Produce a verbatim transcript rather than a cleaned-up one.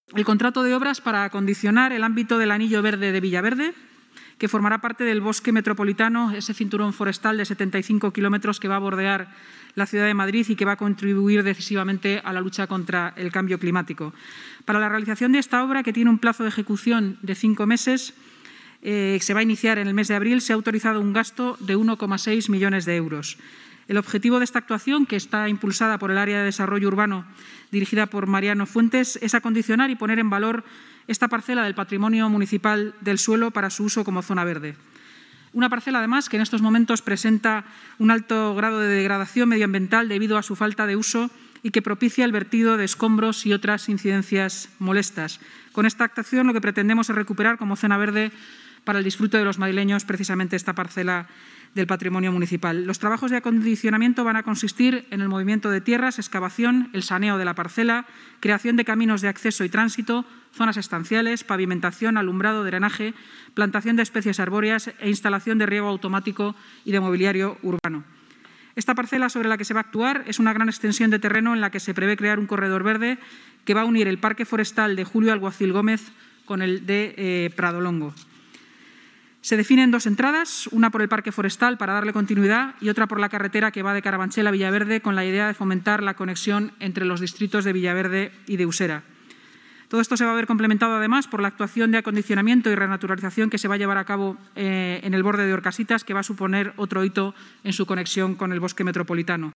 el contrato de obras para acondicionar el ámbito del Anillo Verde de Villaverde, que formará parte del bosque metropolitano, ese cinturón forestal de setenta y cinco kilómetros que va a bordear la ciudad de Madrid y que va a contribuir decisivamente a la lucha contra el cambio climático. Para la realización de esta obra, que tiene un plazo de ejecución de cinco meses, eh, se va a iniciar en el mes de abril, se ha autorizado un gasto de uno coma seis millones de euros. El objetivo de esta actuación, que está impulsada por el Área de Desarrollo Urbano, dirigida por Mariano Fuentes, es acondicionar y poner en valor esta parcela del patrimonio municipal del suelo para su uso como zona verde. Una parcela, además, que en estos momentos presenta un alto grado de degradación medioambiental debido a su falta de uso y que propicia el vertido de escombros y otras incidencias molestas. Con esta actuación lo que pretendemos es recuperar como zona verde para el disfrute de los madrileños precisamente esta parcela del patrimonio municipal. Los trabajos de acondicionamiento van a consistir en el movimiento de tierras, excavación, el saneo de la parcela, creación de caminos de acceso y tránsito, zonas estanciales, pavimentación, alumbrado, drenaje, plantación de especies arbóreas e instalación de riego automático y de mobiliario urbano. Esta parcela sobre la que se va a actuar es una gran extensión de terreno en la que se prevé crear un corredor verde que va a unir el Parque Forestal de Julio Alguacil Gómez con el de eh, Pradolongo. Se definen dos entradas, una por el Parque Forestal para darle continuidad y otra por la carretera que va de Carabanchel a Villaverde con la idea de fomentar la conexión entre los distritos de Villaverde y de Usera. Todo esto se va a ver complementado además por la actuación de acondicionamiento y renaturalización que se va a llevar a cabo eh, en el borde de Orcasitas, que va a suponer otro hito en su conexión con el bosque metropolitano.